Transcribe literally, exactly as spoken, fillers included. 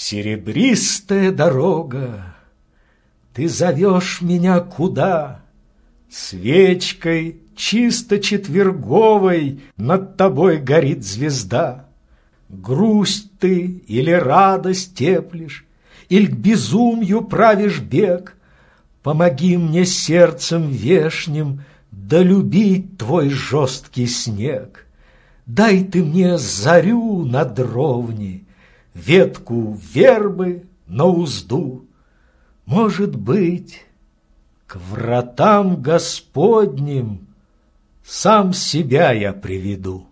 Серебристая дорога, ты зовешь меня куда? Свечкой чисто четверговой над тобой горит звезда. Грусть ты или радость теплишь, или к безумью правишь бег? Помоги мне сердцем вешним долюбить твой жесткий снег. Дай ты мне зарю на дровне, ветку вербы на узду. Может быть, к вратам Господним сам себя я приведу.